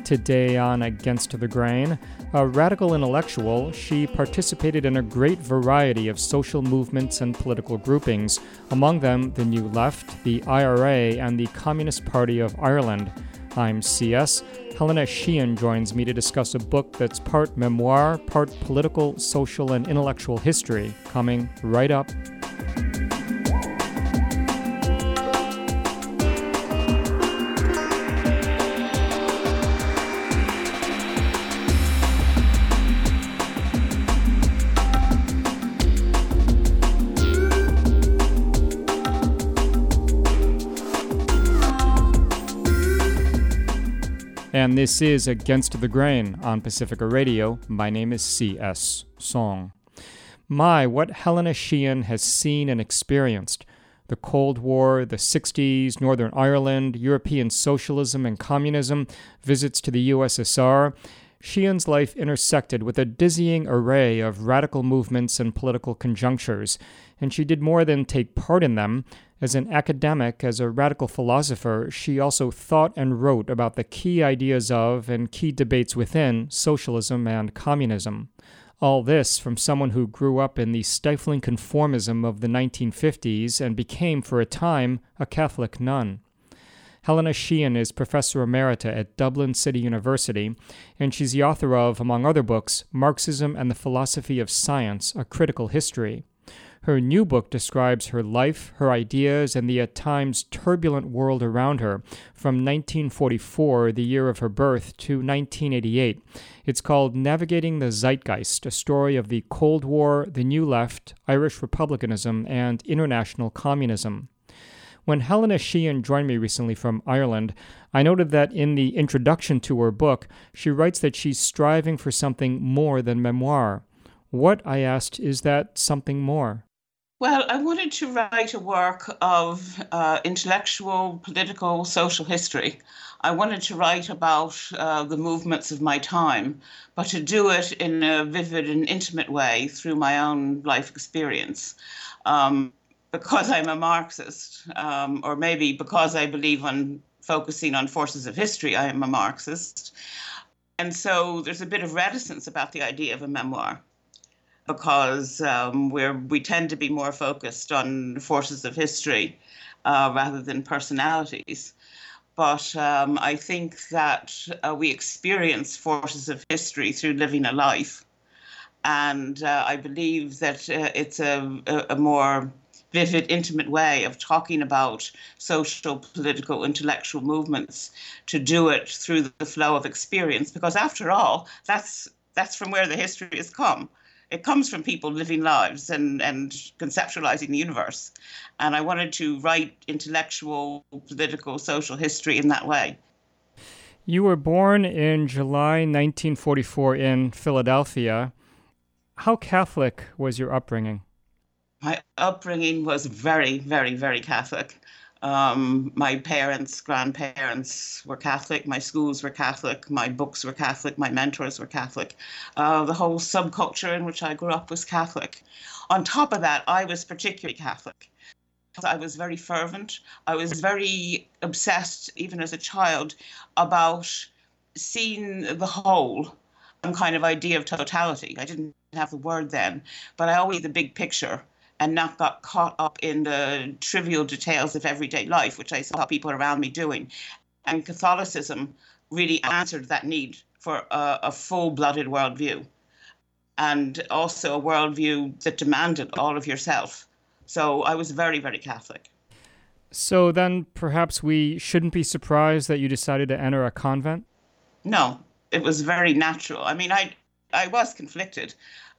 Today on Against the Grain, a radical intellectual, she participated in a great variety of social movements and political groupings, among them the New Left, the IRA, and the Communist Party of Ireland. I'm CS. Helena Sheehan joins me to discuss a book that's part memoir, part political, social, and intellectual history, coming right up. And this is Against the Grain on Pacifica Radio. My name is C.S. Song. My, what Helena Sheehan has seen and experienced. The Cold War, the 60s, Northern Ireland, European socialism and communism, visits to the USSR. Sheehan's life intersected with a dizzying array of radical movements and political conjunctures, and she did more than take part in them. As an academic, as a radical philosopher, she also thought and wrote about the key ideas of and key debates within socialism and communism. All this from someone who grew up in the stifling conformism of the 1950s and became, for a time, a Catholic nun. Helena Sheehan is Professor Emerita at Dublin City University, and she's the author of, among other books, Marxism and the Philosophy of Science, A Critical History. Her new book describes her life, her ideas, and the at times turbulent world around her from 1944, the year of her birth, to 1988. It's called Navigating the Zeitgeist, a story of the Cold War, the New Left, Irish Republicanism, and international communism. When Helena Sheehan joined me recently from Ireland, I noted that in the introduction to her book, she writes that she's striving for something more than memoir. What, I asked, is that something more? Well, I wanted to write a work of intellectual, political, social history. I wanted to write about the movements of my time, but to do it in a vivid and intimate way through my own life experience. Because I'm a Marxist, or maybe because I believe in focusing on forces of history, I am a Marxist. And so there's a bit of reticence about the idea of a memoir, because we tend to be more focused on forces of history rather than personalities. But I think that we experience forces of history through living a life. And I believe that it's a more vivid, intimate way of talking about social, political, intellectual movements, to do it through the flow of experience. Because after all, that's from where the history has come. It comes from people living lives and conceptualizing the universe. And I wanted to write intellectual, political, social history in that way. You were born in July 1944 in Philadelphia. How Catholic was your upbringing? My upbringing was very, very, very Catholic. My parents, grandparents were Catholic. My schools were Catholic. My books were Catholic. My mentors were Catholic. The whole subculture in which I grew up was Catholic. On top of that, I was particularly Catholic. I was very fervent. I was very obsessed, even as a child, about seeing the whole, some kind of idea of totality. I didn't have the word then, but I always had the big picture, and not got caught up in the trivial details of everyday life, which I saw people around me doing. And Catholicism really answered that need for a full-blooded worldview, and also a worldview that demanded all of yourself. So I was very, very Catholic. So then perhaps we shouldn't be surprised that you decided to enter a convent? No, it was very natural. I mean, I was conflicted.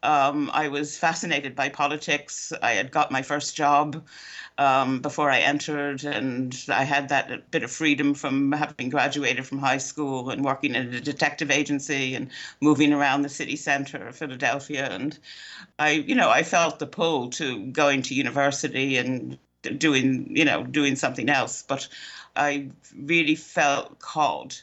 I was fascinated by politics. I had got my first job before I entered, and I had that bit of freedom from having graduated from high school and working in a detective agency and moving around the city center of Philadelphia. And I felt the pull to going to university and doing something else. But I really felt called.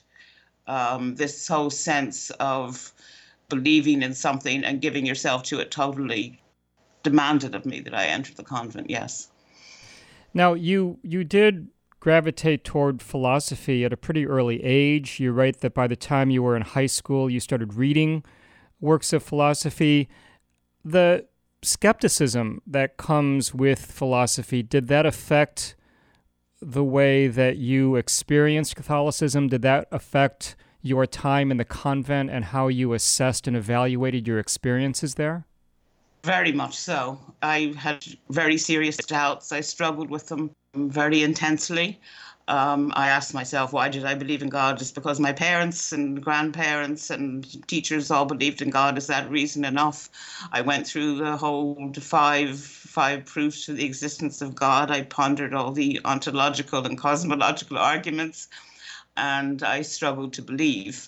This whole sense of believing in something and giving yourself to it totally demanded of me that I enter the convent, yes. Now, you did gravitate toward philosophy at a pretty early age. You write that by the time you were in high school, you started reading works of philosophy. The skepticism that comes with philosophy, did that affect the way that you experienced Catholicism? Did that affect your time in the convent and how you assessed and evaluated your experiences there? Very much so. I had very serious doubts. I struggled with them very intensely. I asked myself, why did I believe in God? Just because my parents and grandparents and teachers all believed in God, is that reason enough? I went through the whole five proofs to the existence of God. I pondered all the ontological and cosmological arguments, and I struggled to believe.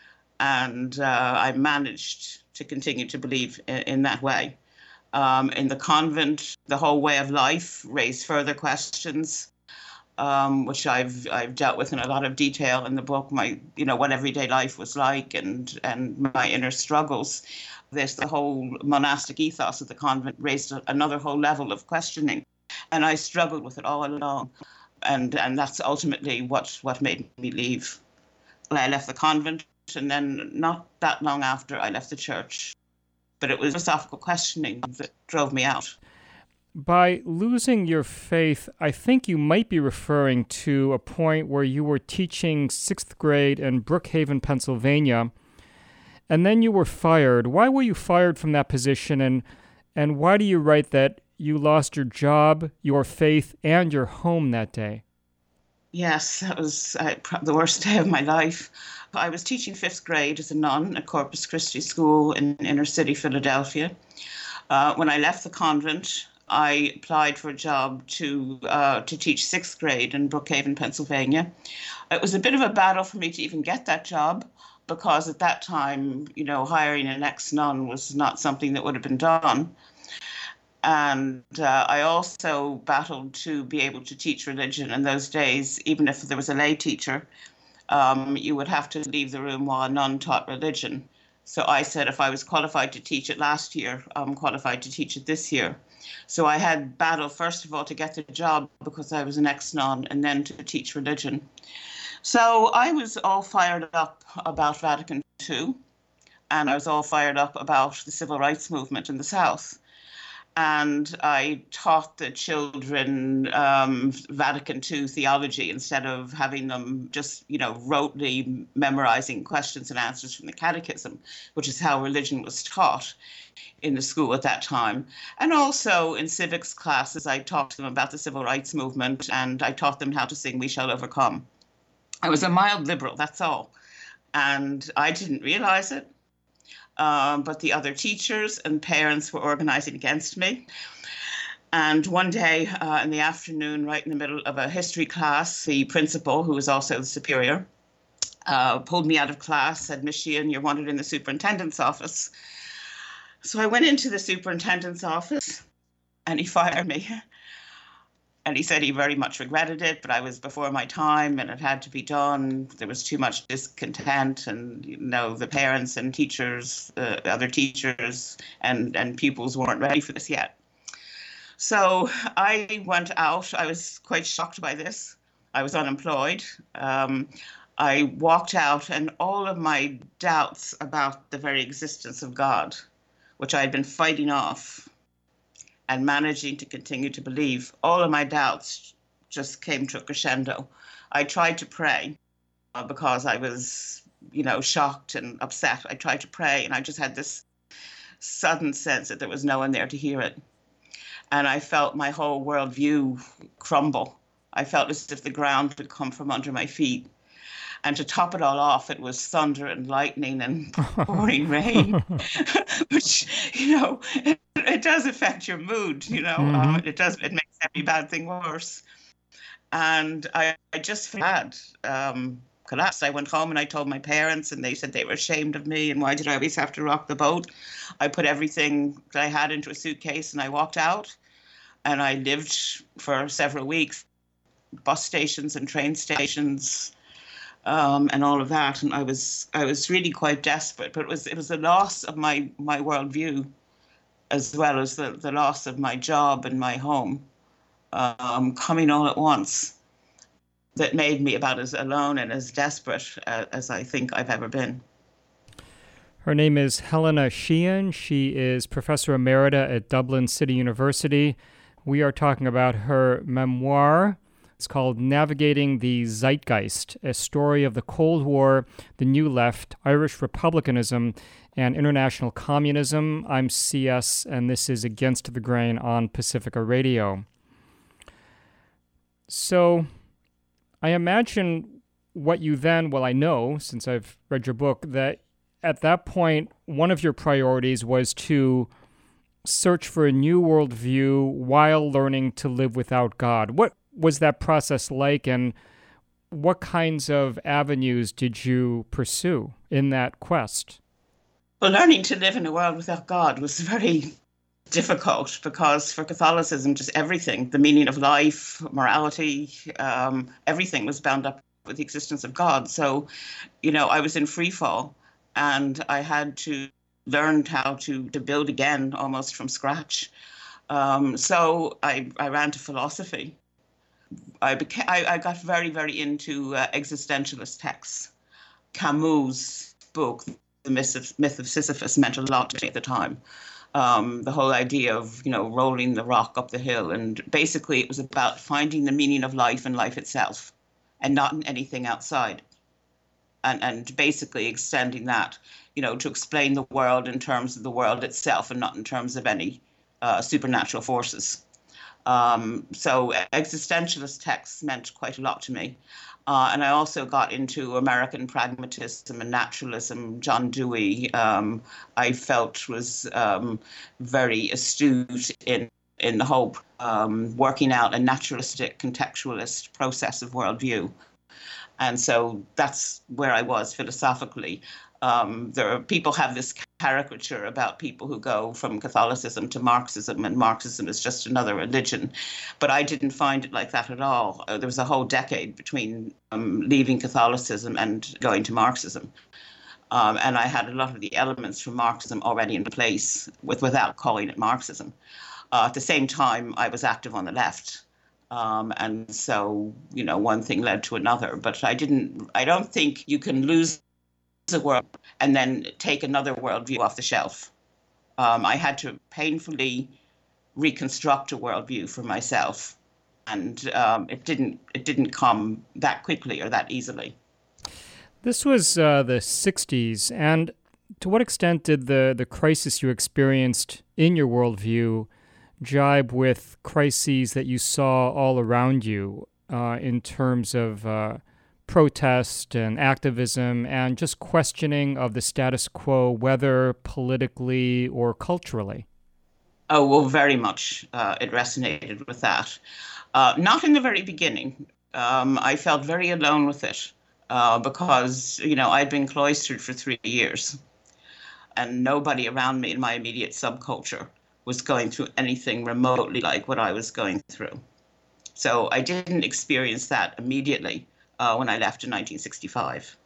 And I managed to continue to believe in that way. In the convent, the whole way of life raised further questions, which I've dealt with in a lot of detail in the book. What everyday life was like, and my inner struggles. The whole monastic ethos of the convent raised another whole level of questioning, and I struggled with it all along, and that's ultimately what made me leave. I left the convent, and then not that long after, I left the church. But it was philosophical questioning that drove me out. By losing your faith, I think you might be referring to a point where you were teaching 6th grade in Brookhaven, Pennsylvania, and then you were fired. Why were you fired from that position, and why do you write that you lost your job, your faith, and your home that day? Yes, that was the worst day of my life. I was teaching 5th grade as a nun at Corpus Christi School in inner city Philadelphia. When I left the convent, I applied for a job to teach 6th grade in Brookhaven, Pennsylvania. It was a bit of a battle for me to even get that job, because at that time, hiring an ex-nun was not something that would have been done. And I also battled to be able to teach religion in those days. Even if there was a lay teacher, you would have to leave the room while a nun taught religion. So I said, if I was qualified to teach it last year, I'm qualified to teach it this year. So I had battled, first of all, to get the job because I was an ex-nun, and then to teach religion. So I was all fired up about Vatican II, and I was all fired up about the civil rights movement in the South. And I taught the children Vatican II theology instead of having them just, rotely memorizing questions and answers from the catechism, which is how religion was taught in the school at that time. And also in civics classes, I talked to them about the civil rights movement, and I taught them how to sing We Shall Overcome. I was a mild liberal, that's all. And I didn't realize it. But the other teachers and parents were organizing against me. And one day in the afternoon, right in the middle of a history class, the principal, who was also the superior, pulled me out of class, said, "Miss Sheehan, you're wanted in the superintendent's office." So I went into the superintendent's office, and he fired me. And he said he very much regretted it, but I was before my time and it had to be done. There was too much discontent, and the parents and teachers, other teachers and pupils weren't ready for this yet. So I went out. I was quite shocked by this. I was unemployed. I walked out, and all of my doubts about the very existence of God, which I had been fighting off and managing to continue to believe, all of my doubts just came to a crescendo. I tried to pray because I was, shocked and upset. I tried to pray, and I just had this sudden sense that there was no one there to hear it. And I felt my whole worldview crumble. I felt as if the ground had come from under my feet. And to top it all off, it was thunder and lightning and pouring rain, which, it does affect your mood, Mm-hmm. It makes every bad thing worse. And I just had collapsed. I went home and I told my parents, and they said they were ashamed of me, and why did I always have to rock the boat? I put everything that I had into a suitcase and I walked out, and I lived for several weeks, bus stations and train stations, and all of that. And I was really quite desperate, but it was the loss of my worldview, as well as the loss of my job and my home, coming all at once. that made me about as alone and as desperate as I think I've ever been. Her name is Helena Sheehan. She is Professor Emerita at Dublin City University. We are talking about her memoir. It's called Navigating the Zeitgeist, a story of the Cold War, the New Left, Irish Republicanism, and International Communism. I'm CS, and this is Against the Grain on Pacifica Radio. So I imagine what you then, well, I know, since I've read your book, that at that point, one of your priorities was to search for a new worldview while learning to live without God. What was that process like, and what kinds of avenues did you pursue in that quest? Well, learning to live in a world without God was very difficult because for Catholicism, just everything, the meaning of life, morality, everything was bound up with the existence of God. So, I was in free fall. And I had to learn how to build again almost from scratch. So I ran to philosophy. I got very, very into existentialist texts. Camus' book, The Myth of Sisyphus, meant a lot to me at the time. The whole idea of, rolling the rock up the hill. And basically it was about finding the meaning of life and life itself and not in anything outside. And basically extending that, to explain the world in terms of the world itself and not in terms of any supernatural forces. So existentialist texts meant quite a lot to me. And I also got into American pragmatism and naturalism. John Dewey, I felt was very astute in the whole working out a naturalistic contextualist process of worldview. And so that's where I was philosophically. People have this caricature about people who go from Catholicism to Marxism, and Marxism is just another religion. But I didn't find it like that at all. There was a whole decade between leaving Catholicism and going to Marxism. And I had a lot of the elements from Marxism already in place without calling it Marxism. At the same time, I was active on the left. And so, one thing led to another. But I don't think you can lose a world and then take another worldview off the shelf. I had to painfully reconstruct a worldview for myself. And it didn't come that quickly or that easily. This was the 60s. And to what extent did the crisis you experienced in your worldview jibe with crises that you saw all around you in terms of protest and activism and just questioning of the status quo, whether politically or culturally? Oh, well, very much it resonated with that. Not in the very beginning. I felt very alone with it because, I'd been cloistered for 3 years and nobody around me in my immediate subculture was going through anything remotely like what I was going through. So I didn't experience that immediately when I left in 1965.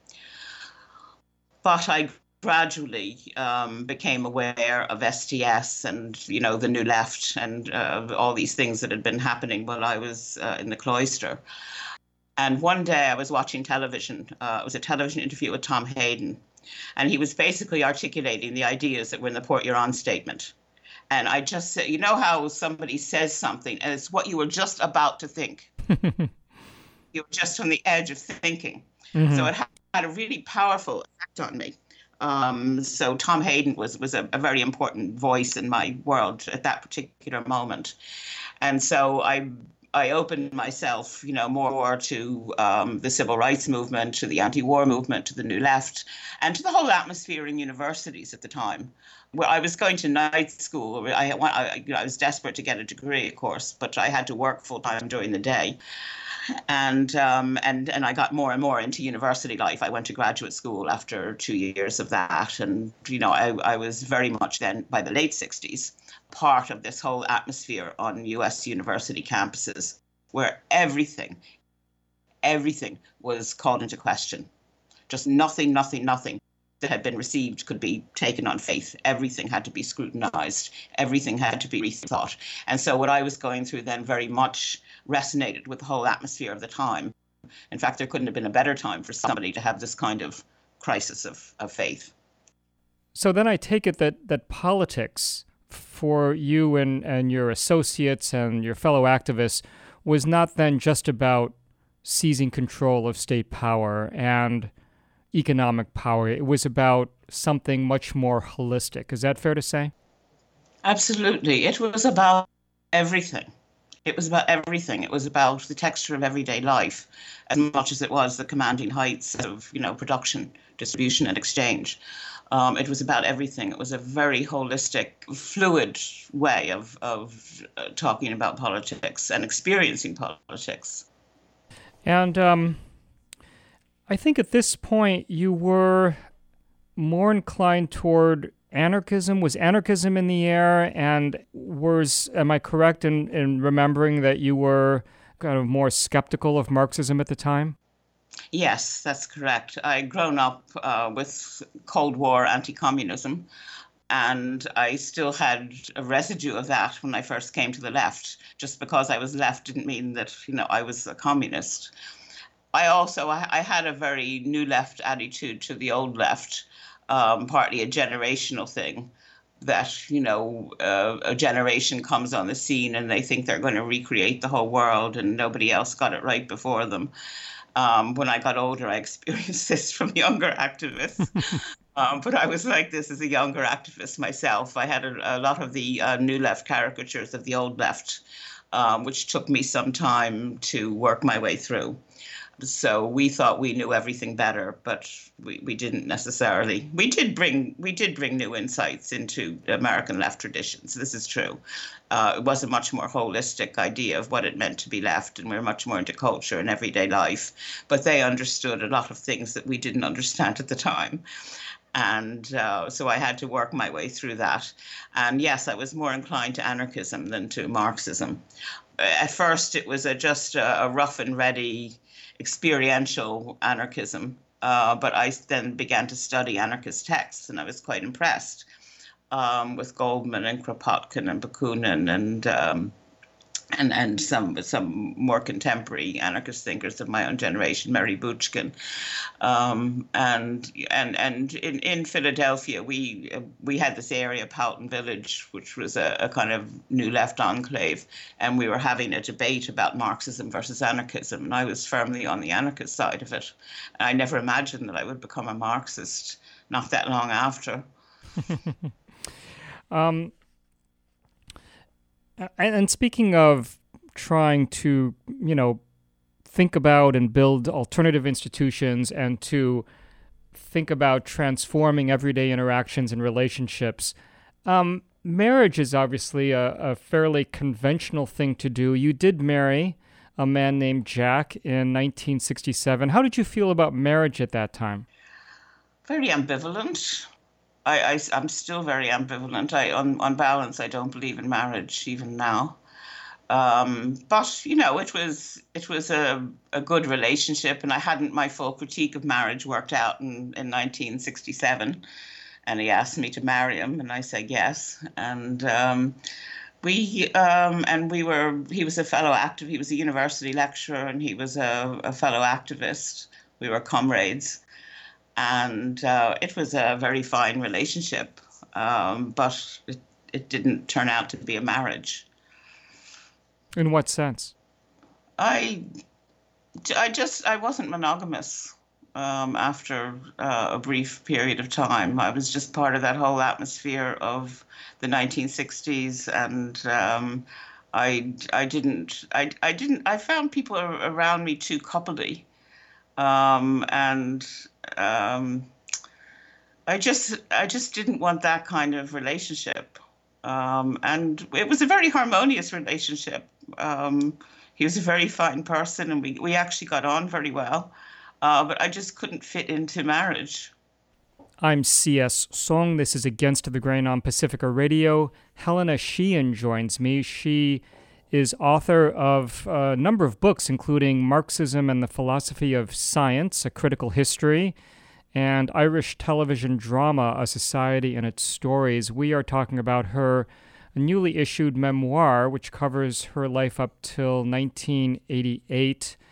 But I gradually became aware of STS and, the New Left and all these things that had been happening while I was in the cloister. And one day I was watching television. It was a television interview with Tom Hayden. And he was basically articulating the ideas that were in the Port Huron Statement. And I just said, how somebody says something and it's what you were just about to think. You were just on the edge of thinking. Mm-hmm. So it had a really powerful effect on me. So Tom Hayden was a very important voice in my world at that particular moment. And so I opened myself, more to the civil rights movement, to the anti-war movement, to the New Left, and to the whole atmosphere in universities at the time. Where I was going to night school, I was desperate to get a degree, of course, but I had to work full time during the day, and I got more and more into university life. I went to graduate school after 2 years of that, and I was very much then by the late 60s part of this whole atmosphere on U.S. university campuses, where everything was called into question. Just nothing that had been received could be taken on faith. Everything had to be scrutinized. Everything had to be rethought. And so what I was going through then very much resonated with the whole atmosphere of the time. In fact, there couldn't have been a better time for somebody to have this kind of crisis of faith. So then I take it that politics for you and your associates and your fellow activists was not then just about seizing control of state power and economic power. It was about something much more holistic. Is that fair to say? Absolutely. It was about everything. It was about everything. It was about the texture of everyday life as much as it was the commanding heights of, production, distribution, and exchange. It was about everything. It was a very holistic, fluid way of talking about politics and experiencing politics. And I think at this point you were more inclined toward anarchism. Was anarchism in the air? And am I correct in remembering that you were kind of more skeptical of Marxism at the time? Yes, that's correct. I'd grown up with Cold War anti-communism, and I still had a residue of that when I first came to the left. Just because I was left didn't mean that, I was a communist. I had a very new left attitude to the old left, partly a generational thing. That, a generation comes on the scene and they think they're going to recreate the whole world and nobody else got it right before them. When I got older, I experienced this from younger activists. But I was like this as a younger activist myself. I had a lot of the new left caricatures of the old left, which took me some time to work my way through. So we thought we knew everything better, but we didn't necessarily. We did bring new insights into American left traditions. This is true. It was a much more holistic idea of what it meant to be left, and we were much more into culture and everyday life. But they understood a lot of things that we didn't understand at the time. And so I had to work my way through that. And yes, I was more inclined to anarchism than to Marxism. At first, it was just a rough and ready experiential anarchism, but I then began to study anarchist texts, and I was quite impressed with Goldman and Kropotkin and Bakunin and some more contemporary anarchist thinkers of my own generation, Mary Buchkin, and in Philadelphia we had this area, Powelton Village, which was a kind of new left enclave, and we were having a debate about Marxism versus anarchism, and I was firmly on the anarchist side of it. And I never imagined that I would become a Marxist not that long after. And speaking of trying to, think about and build alternative institutions and to think about transforming everyday interactions and relationships, marriage is obviously a fairly conventional thing to do. You did marry a man named Jack in 1967. How did you feel about marriage at that time? Very ambivalent. I'm still very ambivalent. On balance, I don't believe in marriage even now. But it was a good relationship, and I hadn't my full critique of marriage worked out in 1967. And he asked me to marry him, and I said yes. And he was a fellow active. He was a university lecturer, and he was a fellow activist. We were comrades. And it was a very fine relationship, but it didn't turn out to be a marriage. In what sense? I wasn't monogamous after a brief period of time. I was just part of that whole atmosphere of the 1960s, and I found people around me too coupley. I just didn't want that kind of relationship. And it was a very harmonious relationship. He was a very fine person, and we actually got on very well. But I just couldn't fit into marriage. I'm C.S. Song. This is Against the Grain on Pacifica Radio. Helena Sheehan joins me. She is author of a number of books, including Marxism and the Philosophy of Science, A Critical History, and Irish television drama, A Society and Its Stories. We are talking about her newly issued memoir, which covers her life up till 1988.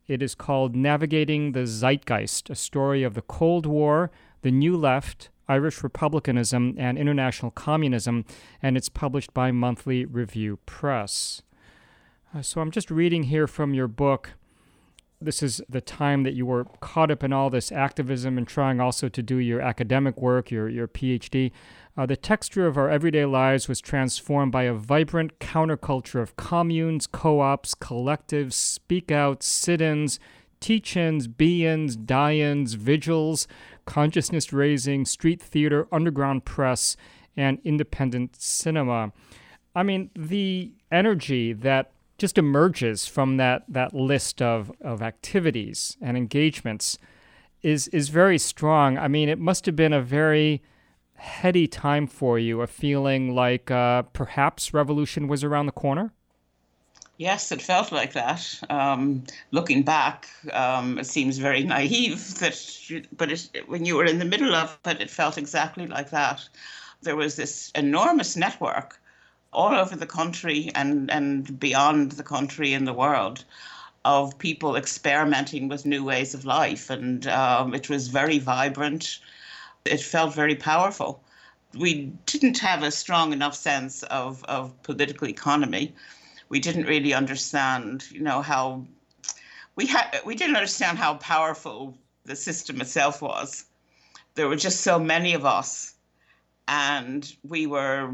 It is called Navigating the Zeitgeist, a story of the Cold War, the New Left, Irish Republicanism, and International Communism, and it's published by Monthly Review Press. So I'm just reading here from your book. This is the time that you were caught up in all this activism and trying also to do your academic work, your PhD. The texture of our everyday lives was transformed by a vibrant counterculture of communes, co-ops, collectives, speak-outs, sit-ins, teach-ins, be-ins, die-ins, vigils, consciousness-raising, street theater, underground press, and independent cinema. I mean, the energy that just emerges from that list of activities and engagements is very strong. I mean, it must have been a very heady time for you, a feeling like perhaps revolution was around the corner? Yes, it felt like that. Looking back, it seems very naive, but when you were in the middle of it, it felt exactly like that. There was this enormous network all over the country and beyond the country and the world of people experimenting with new ways of life. And it was very vibrant. It felt very powerful. We didn't have a strong enough sense of political economy. We didn't really understand, how we didn't understand how powerful the system itself was. There were just so many of us, and we were,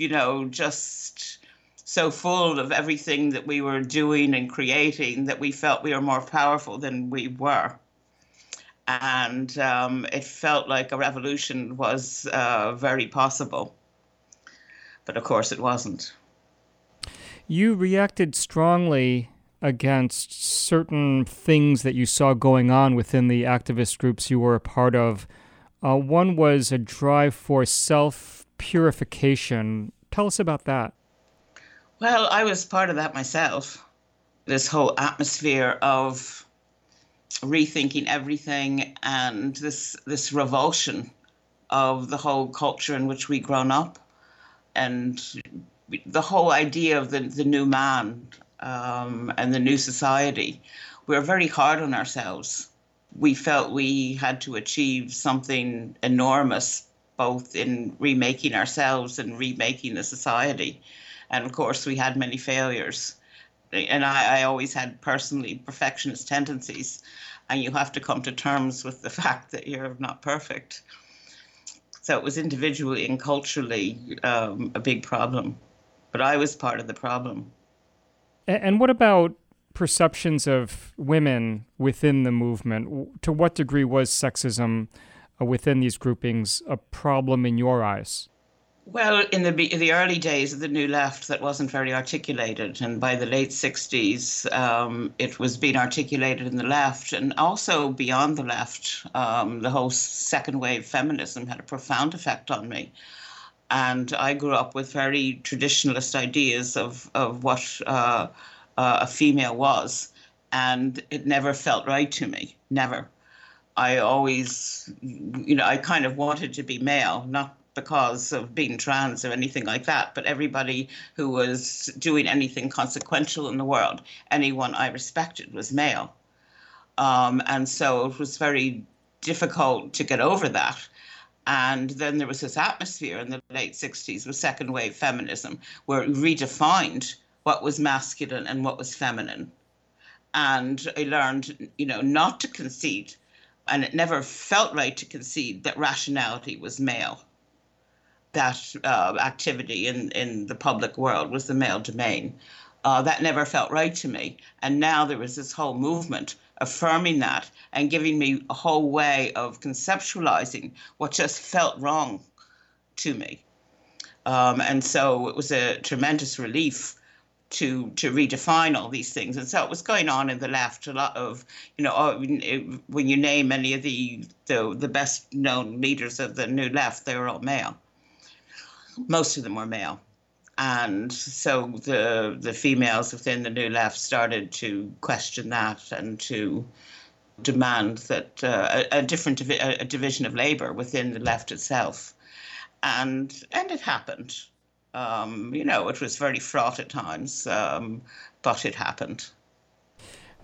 just so full of everything that we were doing and creating that we felt we were more powerful than we were. And it felt like a revolution was very possible. But of course it wasn't. You reacted strongly against certain things that you saw going on within the activist groups you were a part of. One was a drive for self-purification. Tell us about that. Well, I was part of that myself. This whole atmosphere of rethinking everything and this revulsion of the whole culture in which we'd grown up, and the whole idea of the new man and the new society. We were very hard on ourselves. We felt we had to achieve something enormous, both in remaking ourselves and remaking the society. And of course, we had many failures. And I always had personally perfectionist tendencies. And you have to come to terms with the fact that you're not perfect. So it was individually and culturally a big problem. But I was part of the problem. And what about perceptions of women within the movement? To what degree was sexism within these groupings a problem in your eyes? Well, in the early days of the New Left, that wasn't very articulated. And by the late 60s, it was being articulated in the left and also beyond the left. The whole second wave feminism had a profound effect on me. And I grew up with very traditionalist ideas of what a female was. And it never felt right to me, never. I always, I kind of wanted to be male, not because of being trans or anything like that, but everybody who was doing anything consequential in the world, anyone I respected was male. And so it was very difficult to get over that. And then there was this atmosphere in the late 60s with second wave feminism, where it redefined what was masculine and what was feminine. And I learned, not to concede. And it never felt right to concede that rationality was male. That activity in the public world was the male domain. That never felt right to me. And now there was this whole movement affirming that and giving me a whole way of conceptualizing what just felt wrong to me. And so it was a tremendous relief to redefine all these things. And so it was going on in the left, a lot of, when you name any of the best known leaders of the New Left, they were all male. Most of them were male. And so the females within the New Left started to question that and to demand that a division of labor within the left itself. And it happened. It was very fraught at times, but it happened.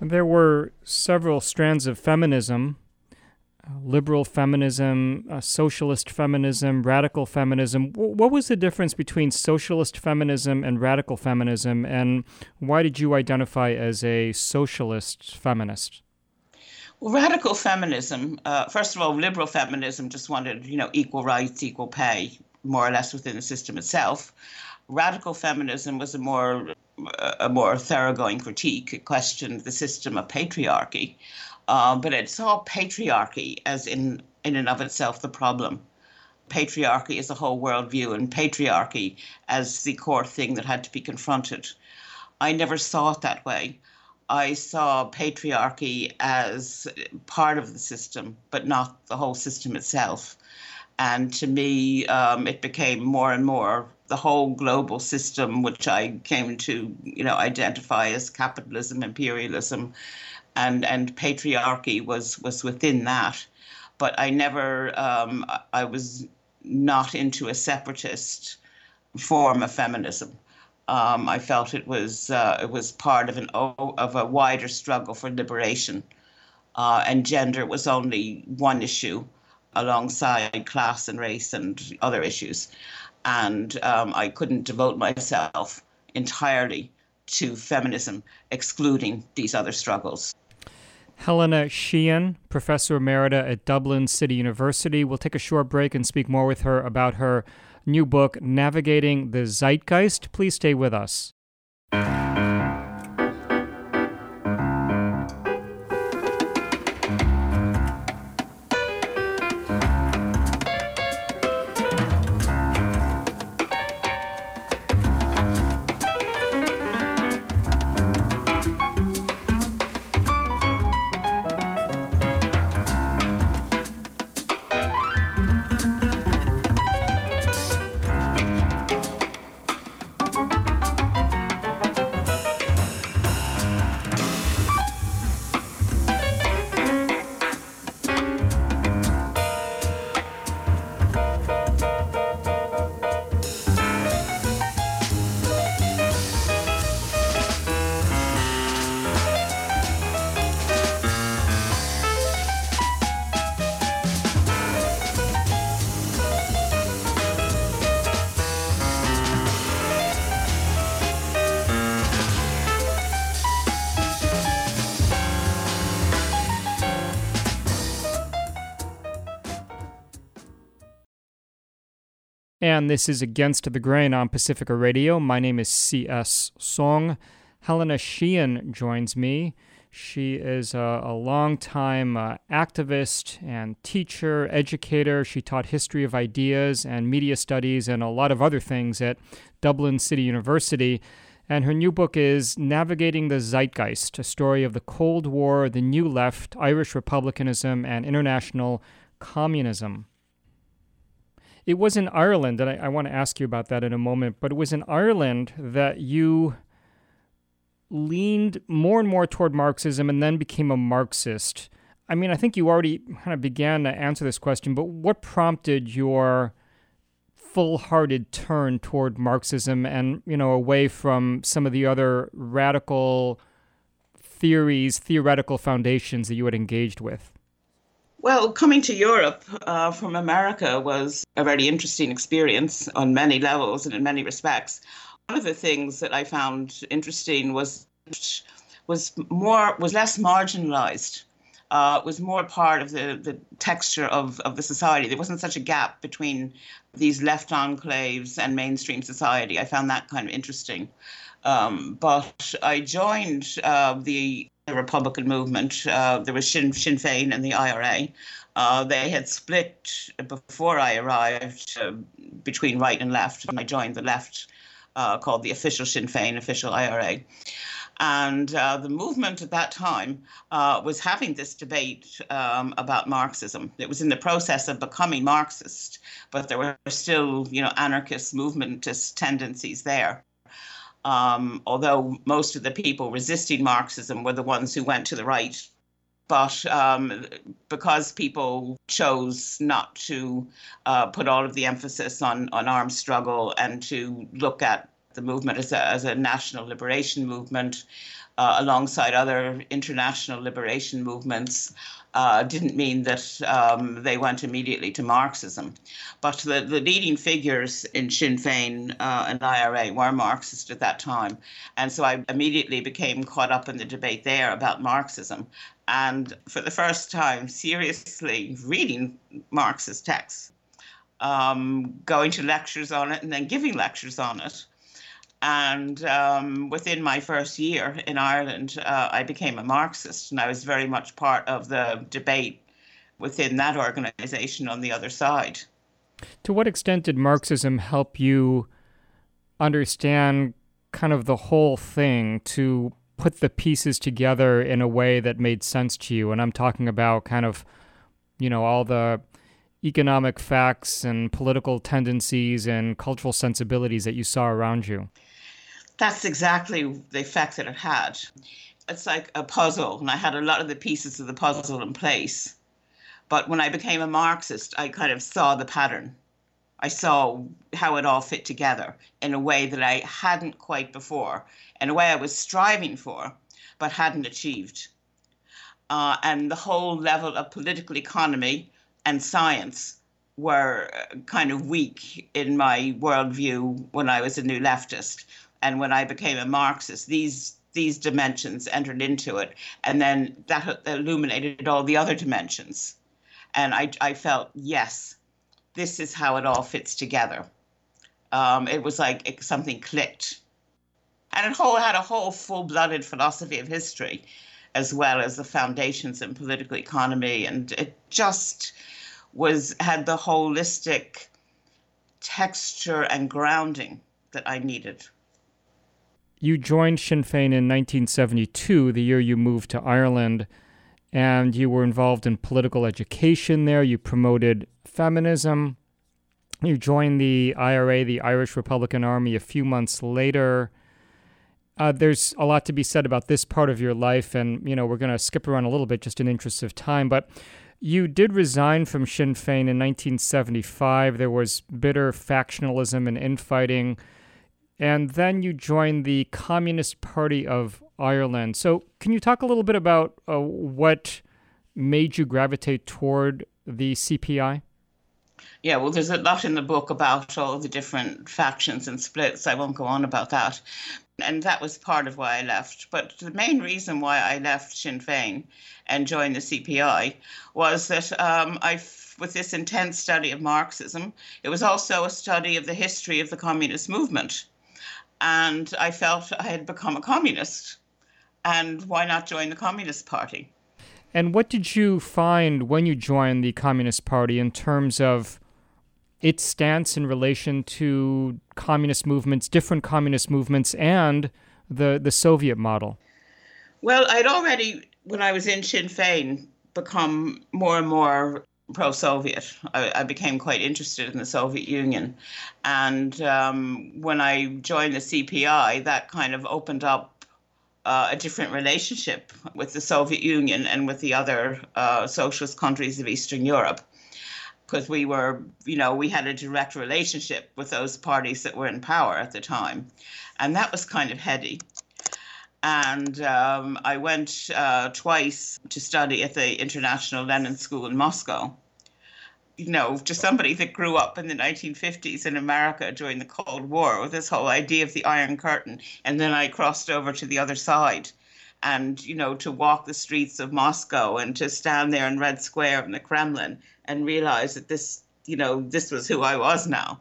There were several strands of feminism: liberal feminism, socialist feminism, radical feminism. What was the difference between socialist feminism and radical feminism, and why did you identify as a socialist feminist? Well, radical feminism, first of all, liberal feminism just wanted, equal rights, equal pay, more or less within the system itself. Radical feminism was a more thoroughgoing critique. It questioned the system of patriarchy, but it saw patriarchy as in and of itself the problem. Patriarchy is a whole worldview, and patriarchy as the core thing that had to be confronted. I never saw it that way. I saw patriarchy as part of the system, but not the whole system itself. And to me, it became more and more the whole global system, which I came to, identify as capitalism, imperialism, and patriarchy was within that. But I never, I was not into a separatist form of feminism. I felt it was part of a wider struggle for liberation, and gender was only one issue alongside class and race and other issues. And I couldn't devote myself entirely to feminism, excluding these other struggles. Helena Sheehan, Professor Emerita at Dublin City University. We'll take a short break and speak more with her about her new book, Navigating the Zeitgeist. Please stay with us. And this is Against the Grain on Pacifica Radio. My name is C.S. Song. Helena Sheehan joins me. She is a longtime activist and teacher, educator. She taught history of ideas and media studies and a lot of other things at Dublin City University. And her new book is Navigating the Zeitgeist, a story of the Cold War, the New Left, Irish Republicanism, and international communism. It was in Ireland, and I want to ask you about that in a moment, but it was in Ireland that you leaned more and more toward Marxism and then became a Marxist. I mean, I think you already kind of began to answer this question, but what prompted your full-hearted turn toward Marxism and, away from some of the other radical theories, theoretical foundations that you had engaged with? Well, coming to Europe from America was a very interesting experience on many levels and in many respects. One of the things that I found interesting was less marginalized. It was more part of the texture of the society. There wasn't such a gap between these left enclaves and mainstream society. I found that kind of interesting. But I joined the Republican movement. There was Sinn Féin and the IRA. They had split before I arrived between right and left, and I joined the left, called the official Sinn Féin, official IRA. And the movement at that time was having this debate about Marxism. It was in the process of becoming Marxist, but there were still, anarchist, movementist tendencies there. Although most of the people resisting Marxism were the ones who went to the right. But because people chose not to put all of the emphasis on armed struggle and to look at the movement as a national liberation movement alongside other international liberation movements didn't mean that they went immediately to Marxism. But the leading figures in Sinn Féin and IRA were Marxist at that time. And so I immediately became caught up in the debate there about Marxism. And for the first time, seriously reading Marxist texts, going to lectures on it and then giving lectures on it. And within my first year in Ireland, I became a Marxist, and I was very much part of the debate within that organization on the other side. To what extent did Marxism help you understand kind of the whole thing, to put the pieces together in a way that made sense to you? And I'm talking about kind of, all the economic facts and political tendencies and cultural sensibilities that you saw around you. That's exactly the effect that it had. It's like a puzzle, and I had a lot of the pieces of the puzzle in place. But when I became a Marxist, I kind of saw the pattern. I saw how it all fit together in a way that I hadn't quite before, in a way I was striving for, but hadn't achieved. And the whole level of political economy and science were kind of weak in my worldview when I was a New Leftist. And when I became a Marxist, these dimensions entered into it. And then that illuminated all the other dimensions. And I felt, yes, this is how it all fits together. It was like something clicked. And it had a whole full-blooded philosophy of history, as well as the foundations in political economy. And it just had the holistic texture and grounding that I needed. You joined Sinn Féin in 1972, the year you moved to Ireland, and you were involved in political education there. You promoted feminism. You joined the IRA, the Irish Republican Army, a few months later. There's a lot to be said about this part of your life, and we're going to skip around a little bit just in interest of time, but you did resign from Sinn Féin in 1975. There was bitter factionalism and infighting. And then you joined the Communist Party of Ireland. So can you talk a little bit about what made you gravitate toward the CPI? Yeah, well, there's a lot in the book about all the different factions and splits. I won't go on about that. And that was part of why I left. But the main reason why I left Sinn Féin and joined the CPI was that with this intense study of Marxism, it was also a study of the history of the communist movement. And I felt I had become a communist. And why not join the Communist Party? And what did you find when you joined the Communist Party in terms of its stance in relation to communist movements, different communist movements, and the Soviet model? Well, I'd already, when I was in Sinn Féin, become more and more pro-Soviet. I became quite interested in the Soviet Union. And when I joined the CPI, that kind of opened up a different relationship with the Soviet Union and with the other socialist countries of Eastern Europe. Because we had a direct relationship with those parties that were in power at the time. And that was kind of heady. And I went twice to study at the International Lenin School in Moscow. To somebody that grew up in the 1950s in America during the Cold War with this whole idea of the Iron Curtain. And then I crossed over to the other side and, to walk the streets of Moscow and to stand there in Red Square in the Kremlin and realize that this was who I was now.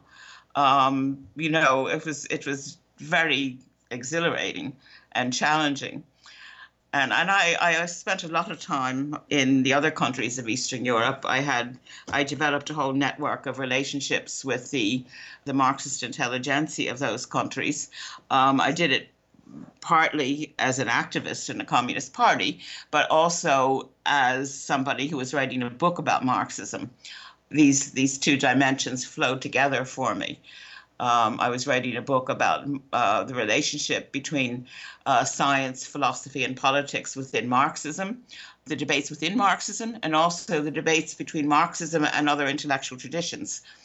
It was very exhilarating and challenging. And I spent a lot of time in the other countries of Eastern Europe. I developed a whole network of relationships with the Marxist intelligentsia of those countries. I did it partly as an activist in the Communist Party, but also as somebody who was writing a book about Marxism. These two dimensions flowed together for me. I was writing a book about the relationship between science, philosophy, and politics within Marxism, the debates within Marxism, and also the debates between Marxism and other intellectual traditions.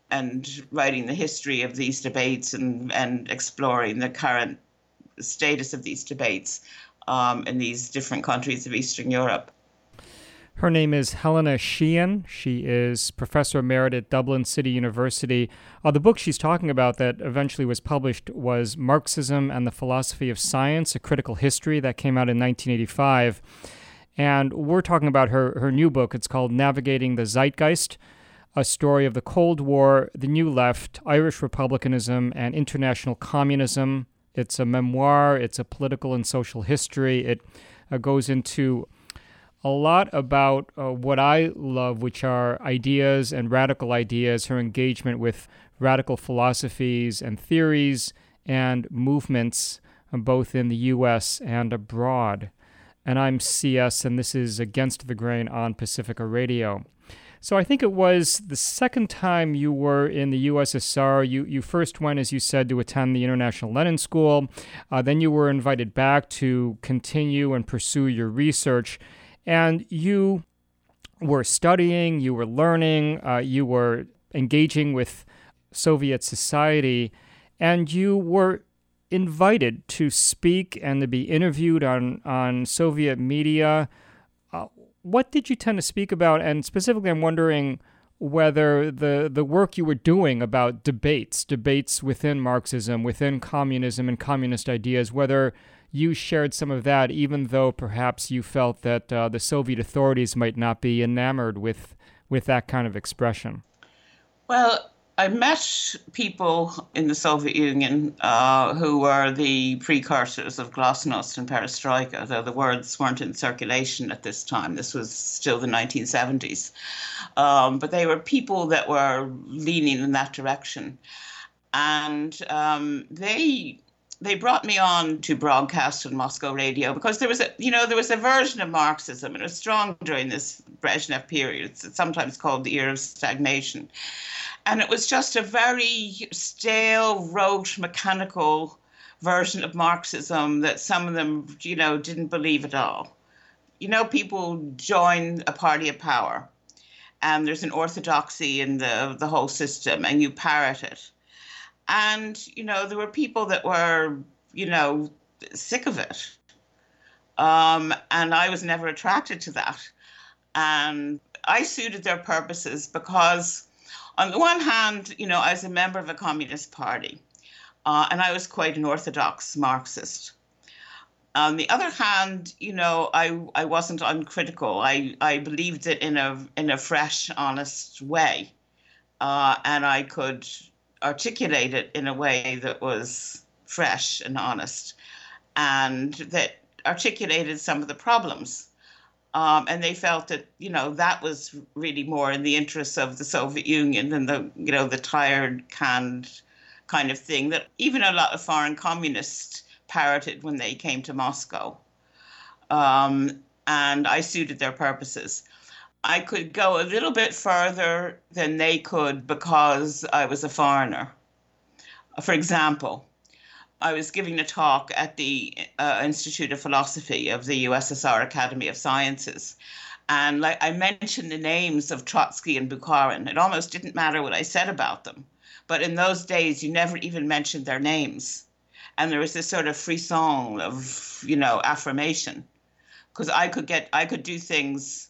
and writing the history of these debates and exploring the current status of these debates in these different countries of Eastern Europe. Her name is Helena Sheehan. She is professor emerit at Dublin City University. The book she's talking about that eventually was published was Marxism and the Philosophy of Science, A Critical History, that came out in 1985. And we're talking about her new book. It's called Navigating the Zeitgeist, a story of the Cold War, the New Left, Irish Republicanism, and International Communism. It's a memoir. It's a political and social history. It goes into a lot about what I love, which are ideas and radical ideas, her engagement with radical philosophies and theories and movements, both in the U.S. and abroad. And I'm CS, and this is Against the Grain on Pacifica Radio. So I think it was the second time you were in the USSR. You first went, as you said, to attend the International Lenin School. Then you were invited back to continue and pursue your research. And you were studying, you were learning, you were engaging with Soviet society, and you were invited to speak and to be interviewed on Soviet media. What did you tend to speak about? And specifically, I'm wondering whether the work you were doing about debates within Marxism, within communism and communist ideas, whether you shared some of that, even though perhaps you felt that the Soviet authorities might not be enamored with that kind of expression. Well, I met people in the Soviet Union who were the precursors of glasnost and perestroika, though the words weren't in circulation at this time. This was still the 1970s. But they were people that were leaning in that direction. And they brought me on to broadcast on Moscow radio because there was a version of Marxism, and it was strong during this Brezhnev period. It's sometimes called the era of stagnation. And it was just a very stale, rote, mechanical version of Marxism that some of them, didn't believe at all. People join a party of power, and there's an orthodoxy in the whole system, and you parrot it. And, there were people that were, sick of it. And I was never attracted to that. And I suited their purposes because, on the one hand, I was a member of a communist party, and I was quite an orthodox Marxist. On the other hand, I wasn't uncritical. I believed it in a fresh, honest way. And I could articulate it in a way that was fresh and honest and that articulated some of the problems. And they felt that, that was really more in the interests of the Soviet Union than the tired, canned kind of thing that even a lot of foreign communists parroted when they came to Moscow. And I suited their purposes. I could go a little bit further than they could because I was a foreigner. For example, I was giving a talk at the Institute of Philosophy of the USSR Academy of Sciences. And I mentioned the names of Trotsky and Bukharin. It almost didn't matter what I said about them. But in those days, you never even mentioned their names. And there was this sort of frisson of, affirmation. Because I could do things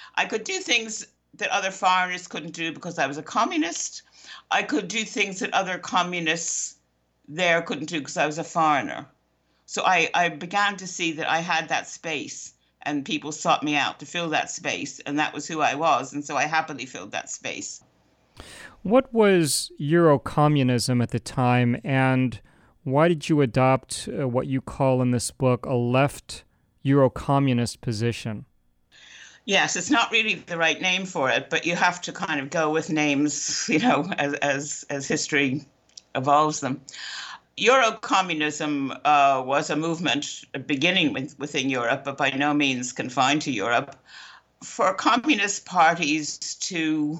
that other foreigners couldn't do because I was a communist. I could do things that other communists there couldn't do because I was a foreigner. So I began to see that I had that space, and people sought me out to fill that space, and that was who I was, and so I happily filled that space. What was Eurocommunism at the time, and why did you adopt what you call in this book a left Eurocommunist position? Yes, it's not really the right name for it, but you have to kind of go with names, as history evolves them. Eurocommunism was a movement beginning within Europe, but by no means confined to Europe, for communist parties to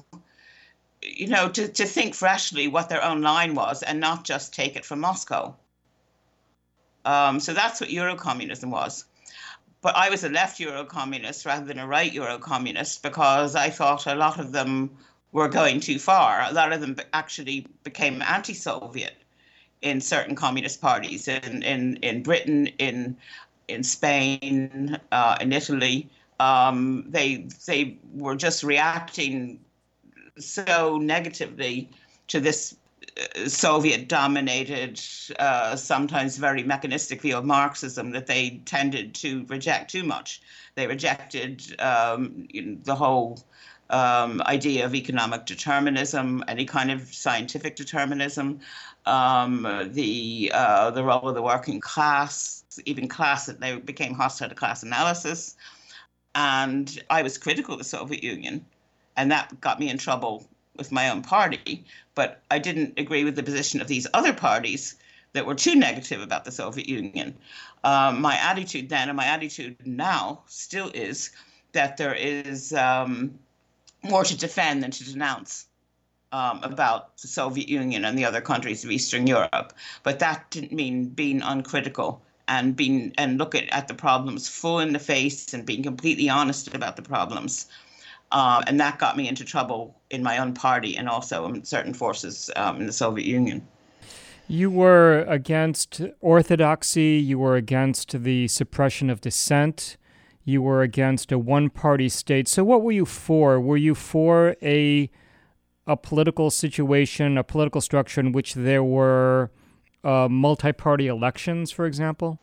think freshly what their own line was and not just take it from Moscow. So that's what Eurocommunism was. But I was a left Eurocommunist rather than a right Eurocommunist because I thought a lot of them were going too far. A lot of them actually became anti-Soviet in certain communist parties in Britain, in Spain, in Italy. They were just reacting so negatively to this Soviet-dominated, sometimes very mechanistic view of Marxism that they tended to reject too much. They rejected the whole idea of economic determinism, any kind of scientific determinism, the role of the working class, even class, that they became hostile to class analysis. And I was critical of the Soviet Union, and that got me in trouble with my own party. But I didn't agree with the position of these other parties that were too negative about the Soviet Union. My attitude then and my attitude now still is that there is more to defend than to denounce about the Soviet Union and the other countries of Eastern Europe. But that didn't mean being uncritical and look at the problems full in the face and being completely honest about the problems. And that got me into trouble in my own party and also in certain forces in the Soviet Union. You were against orthodoxy. You were against the suppression of dissent. You were against a one-party state. So what were you for? Were you for a political situation, a political structure in which there were multi-party elections, for example?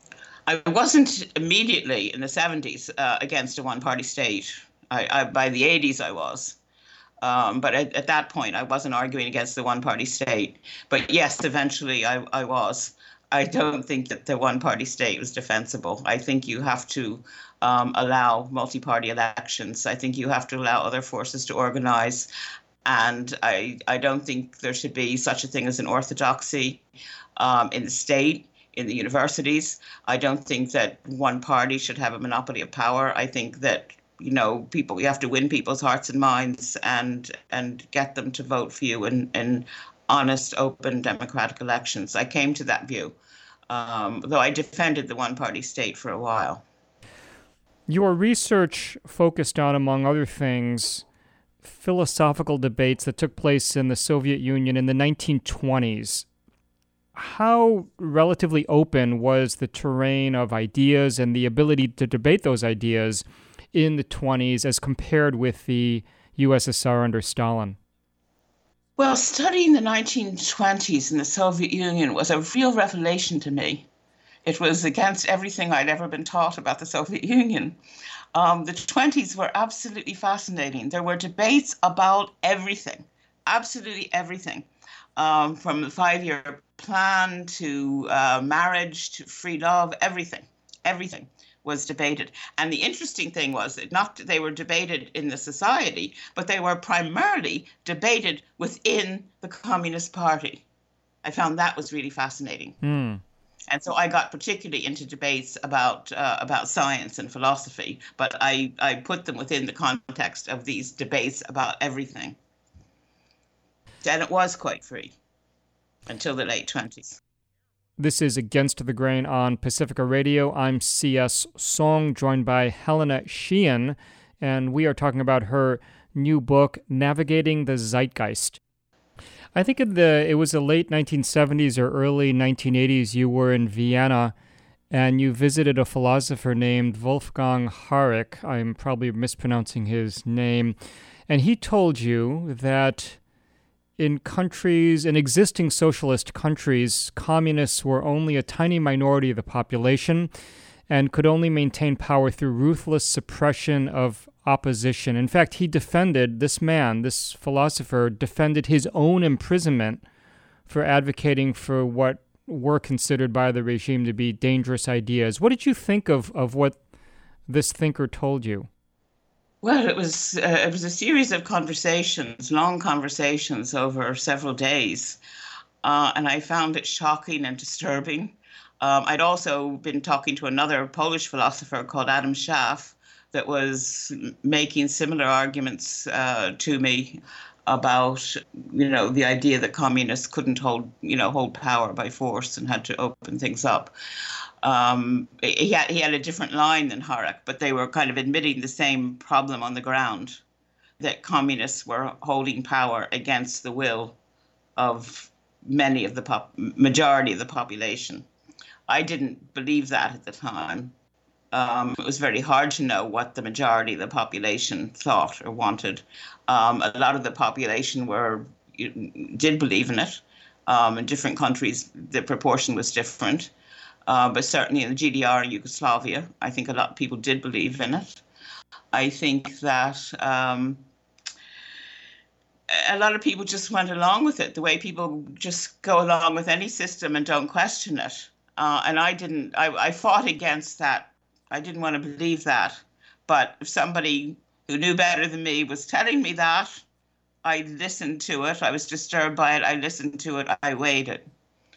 I wasn't immediately in the 70s against a one-party state. By the 80s, I was. But at that point, I wasn't arguing against the one-party state. But yes, eventually I was. I don't think that the one-party state was defensible. I think you have to allow multi-party elections. I think you have to allow other forces to organize. And I don't think there should be such a thing as an orthodoxy in the state, in the universities. I don't think that one party should have a monopoly of power. I think that, you have to win people's hearts and minds and get them to vote for you in honest, open, democratic elections. I came to that view, though I defended the one-party state for a while. Your research focused on, among other things, philosophical debates that took place in the Soviet Union in the 1920s. How relatively open was the terrain of ideas and the ability to debate those ideas in the 20s as compared with the USSR under Stalin? Well, studying the 1920s in the Soviet Union was a real revelation to me. It was against everything I'd ever been taught about the Soviet Union. The 20s were absolutely fascinating. There were debates about everything, absolutely everything, from the 5-year plan to marriage to free love, everything was debated. And the interesting thing was that not they were debated in the society, but they were primarily debated within the Communist Party. I found that was really fascinating. And so I got particularly into debates about science and philosophy, but I put them within the context of these debates about everything. And it was quite free until the late 20s. This is Against the Grain on Pacifica Radio. I'm C.S. Song, joined by Helena Sheehan, and we are talking about her new book, Navigating the Zeitgeist. I think it was the late 1970s or early 1980s, you were in Vienna, and you visited a philosopher named Wolfgang Harig. I'm probably mispronouncing his name. And he told you that in existing socialist countries, communists were only a tiny minority of the population and could only maintain power through ruthless suppression of opposition. In fact, this philosopher, defended his own imprisonment for advocating for what were considered by the regime to be dangerous ideas. What did you think of what this thinker told you? Well, it was a series of conversations, long conversations over several days, and I found it shocking and disturbing. I'd also been talking to another Polish philosopher called Adam Schaff that was making similar arguments to me about, the idea that communists couldn't hold power by force and had to open things up. He had a different line than Harig, but they were kind of admitting the same problem on the ground, that communists were holding power against the will of many of the majority of the population. I didn't believe that at the time. It was very hard to know what the majority of the population thought or wanted. A lot of the population did believe in it. In different countries, the proportion was different. But certainly in the GDR and Yugoslavia, I think a lot of people did believe in it. I think that a lot of people just went along with it, the way people just go along with any system and don't question it. And I didn't. I fought against that. I didn't want to believe that. But if somebody who knew better than me was telling me that, I listened to it. I was disturbed by it. I listened to it. I weighed it.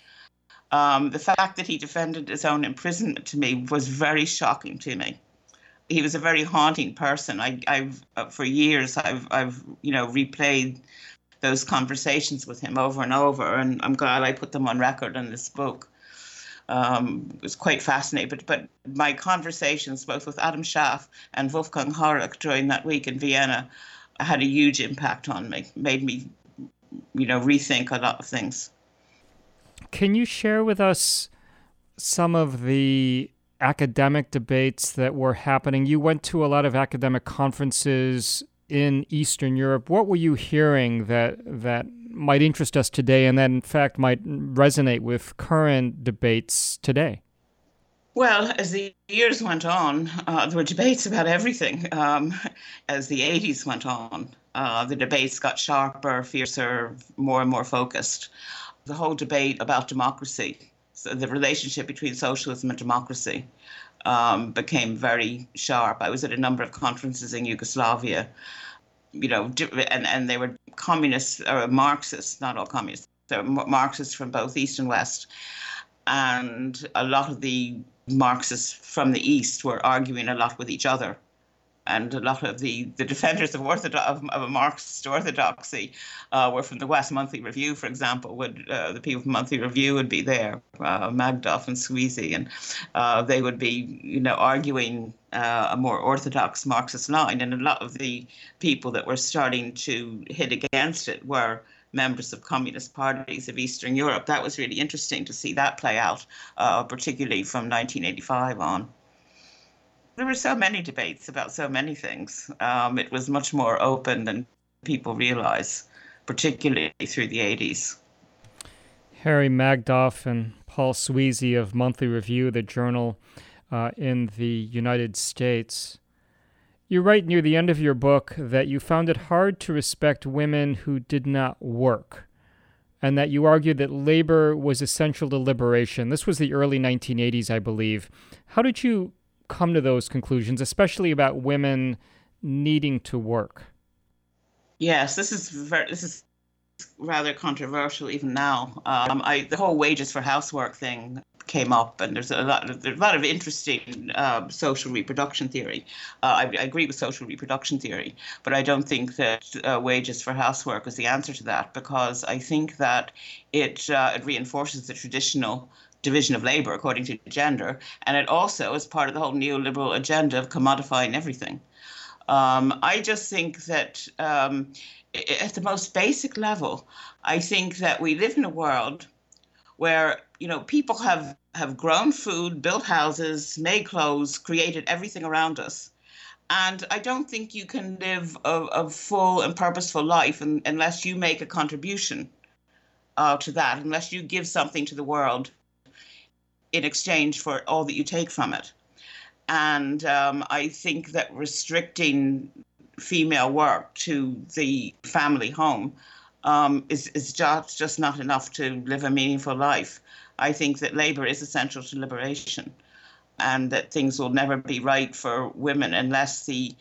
The fact that he defended his own imprisonment to me was very shocking to me. He was a very haunting person. I've for years I've replayed those conversations with him over and over, and I'm glad I put them on record in this book. It was quite fascinating. But my conversations both with Adam Schaff and Wolfgang Horach during that week in Vienna had a huge impact on me, made me, rethink a lot of things. Can you share with us some of the academic debates that were happening? You went to a lot of academic conferences in Eastern Europe. What were you hearing that might interest us today and that, in fact, might resonate with current debates today? Well, as the years went on, there were debates about everything. As the 80s went on, the debates got sharper, fiercer, more and more focused. The whole debate about democracy, so the relationship between socialism and democracy, became very sharp. I was at a number of conferences in Yugoslavia, and they were communists or Marxists, not all communists. They were Marxists from both East and West. And a lot of the Marxists from the East were arguing a lot with each other. And a lot of the defenders of a Marxist orthodoxy were from the West. Monthly Review, for example, the people from Monthly Review would be there, Magdoff and Sweezy, and they would be, arguing a more orthodox Marxist line. And a lot of the people that were starting to hit against it were members of communist parties of Eastern Europe. That was really interesting to see that play out, particularly from 1985 on. There were so many debates about so many things. It was much more open than people realize, particularly through the 80s. Harry Magdoff and Paul Sweezy of Monthly Review, the journal in the United States. You write near the end of your book that you found it hard to respect women who did not work, and that you argued that labor was essential to liberation. This was the early 1980s, I believe. How did you come to those conclusions, especially about women needing to work? Yes, this is rather controversial even now. The whole wages for housework thing came up, and there's a lot of interesting social reproduction theory. I agree with social reproduction theory, but I don't think that wages for housework is the answer to that, because I think that it reinforces the traditional division of labor according to gender, and it also is part of the whole neoliberal agenda of commodifying everything. I just think that at the most basic level, I think that we live in a world where people have grown food, built houses, made clothes, created everything around us. And I don't think you can live a full and purposeful life unless you make a contribution to that, unless you give something to the world in exchange for all that you take from it. And I think that restricting female work to the family home is just not enough to live a meaningful life. I think that labor is essential to liberation, and that things will never be right for women unless the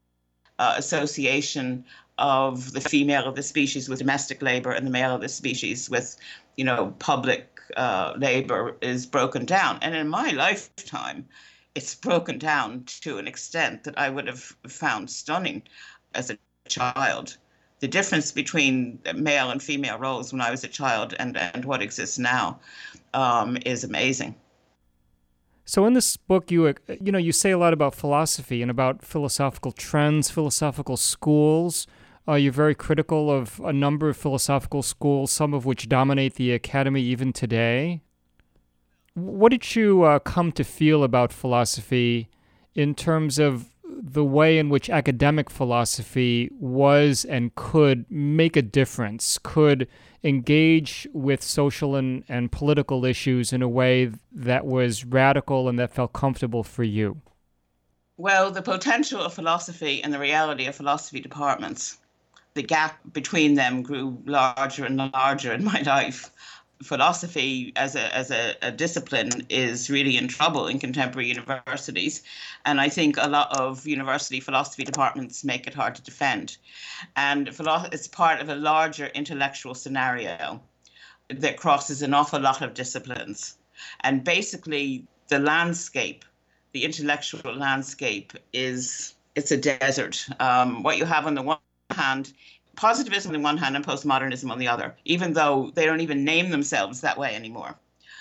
association of the female of the species with domestic labor and the male of the species with, public labor is broken down. And in my lifetime, it's broken down to an extent that I would have found stunning as a child. The difference between male and female roles when I was a child and what exists now is amazing. So in this book, you say a lot about philosophy and about philosophical trends, philosophical schools. You're very critical of a number of philosophical schools, some of which dominate the academy even today. What did you come to feel about philosophy in terms of the way in which academic philosophy was and could make a difference, could engage with social and political issues in a way that was radical and that felt comfortable for you? Well, the potential of philosophy and the reality of philosophy departments, the gap between them grew larger and larger in my life. Philosophy as a discipline is really in trouble in contemporary universities. And I think a lot of university philosophy departments make it hard to defend. And it's part of a larger intellectual scenario that crosses an awful lot of disciplines. And basically, the landscape, the intellectual landscape, it's a desert. What you have on the one hand, positivism on the one hand and postmodernism on the other, even though they don't even name themselves that way anymore.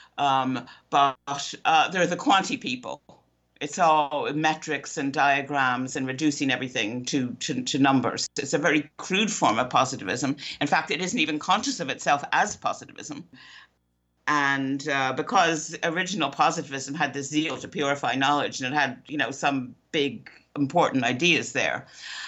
But they're the quantity people. It's all metrics and diagrams and reducing everything to numbers. It's a very crude form of positivism. In fact, it isn't even conscious of itself as positivism. And because original positivism had the zeal to purify knowledge, and it had, some big important ideas there.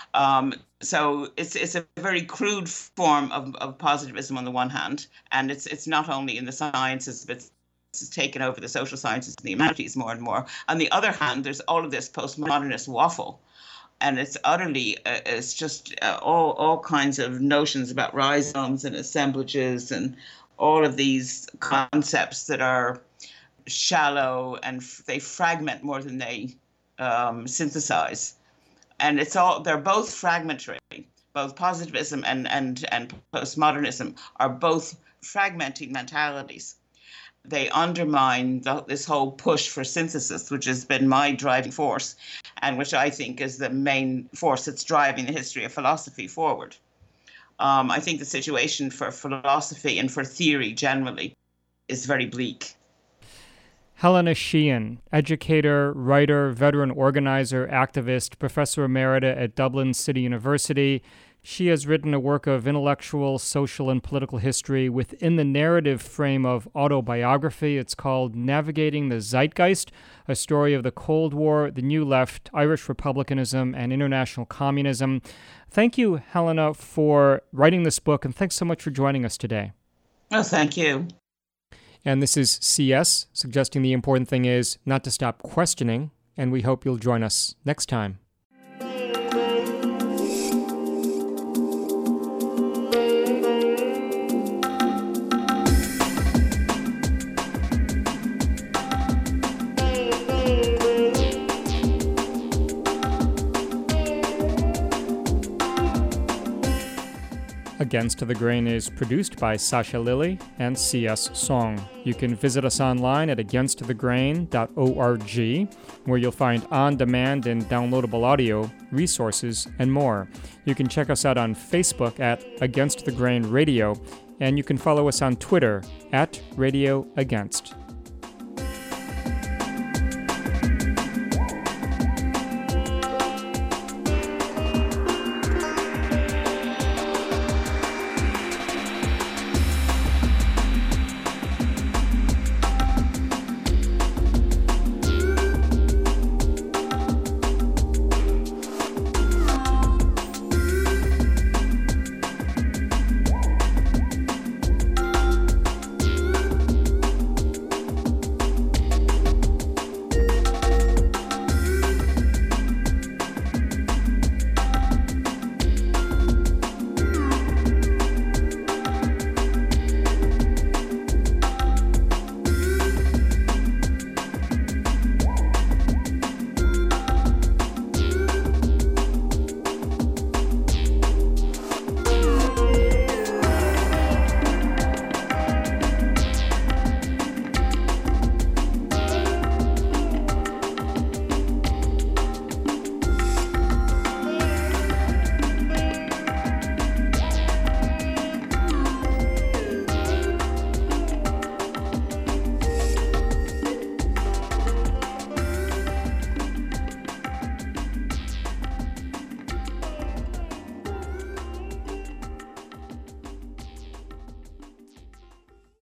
So it's a very crude form of positivism on the one hand, and it's not only in the sciences, but it's taken over the social sciences and the humanities more and more. On the other hand, there's all of this postmodernist waffle, and it's utterly, it's just all kinds of notions about rhizomes and assemblages and all of these concepts that are shallow and they fragment more than they synthesize. And they're both fragmentary. Both positivism and postmodernism are both fragmenting mentalities. They undermine this whole push for synthesis, which has been my driving force, and which I think is the main force that's driving the history of philosophy forward. I think the situation for philosophy and for theory generally is very bleak. Helena Sheehan, educator, writer, veteran organizer, activist, professor emerita at Dublin City University. She has written a work of intellectual, social, and political history within the narrative frame of autobiography. It's called Navigating the Zeitgeist, a story of the Cold War, the New Left, Irish Republicanism, and international communism. Thank you, Helena, for writing this book, and thanks so much for joining us today. Oh, thank you. And this is CS, suggesting the important thing is not to stop questioning, and we hope you'll join us next time. Against the Grain is produced by Sasha Lilly and C.S. Song. You can visit us online at againstthegrain.org, where you'll find on-demand and downloadable audio, resources, and more. You can check us out on Facebook at Against the Grain Radio, and you can follow us on Twitter at Radio Against.